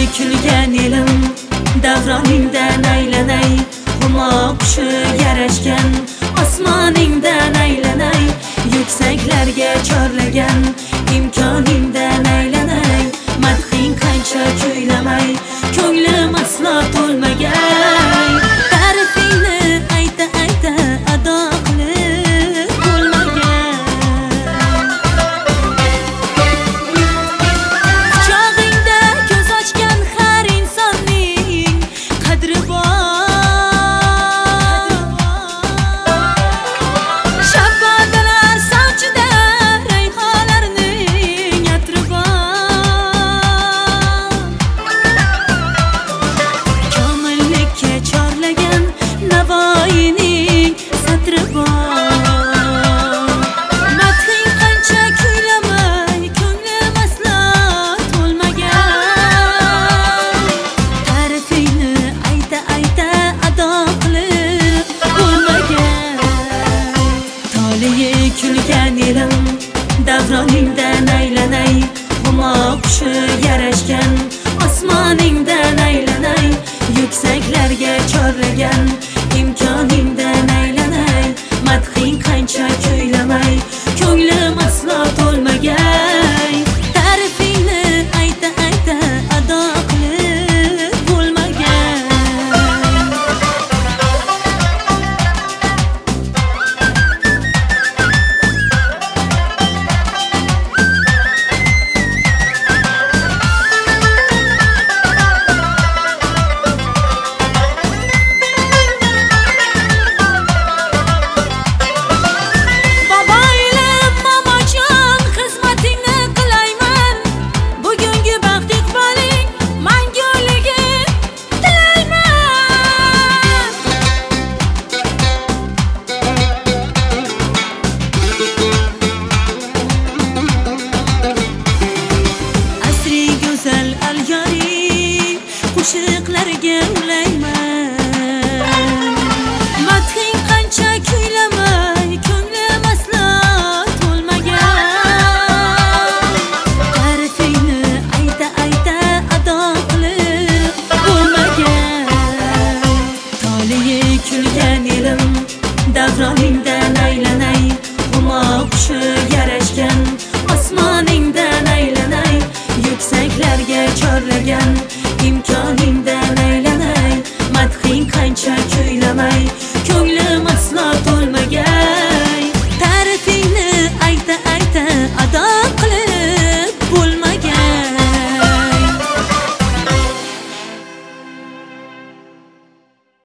kulgan elim davroningdan aylanay, humo qushi yarashgan osmoningdan aylanay, yuksaklarga chorlagan imkoningdan aylanay, madhing qancha kuylamay ko'nglim aslo to'lmagay, ta'rifingni ayta ayta ado qilib bo'lmagay. Quchog'ingda ko'z ochgan har insonning qadri bor, shabbodalar sochida rayhonlarning atri bor, komillikka chorlagan navoiyning satri bor, madhing qancha kuylamay ko'nglim aslo to'lmagan, ta'rifingni ayta ayta ado qilib bo'lmagan. Toliyi kulgan elim davroningdan aylanay, humo qushi yarashgan osmoningdan aylanay, yuksaklarga chorlagan imkoningdan aylanay, madhing qancha kuylamay ko'nglim aslo to'lmagay, ta'rifingni ayta ayta ado qilib bo'lmagay. Boboylim momojon xizmatingni qilayman, bugungi baxt iqboling manguligini tilayman. Asri go'zal al-yoring qo'shiqlarga ulayman, madhing qancha kuylamay ko'nglim aslo to'lmagan, ta'rifingni ayta ayta ado qilib bo'lmagan. Toliyi kulgan elim davroningdan aylanay, humo qushi yarashgan osmoningdan aylanay, yuksaklarga chorlagan imkon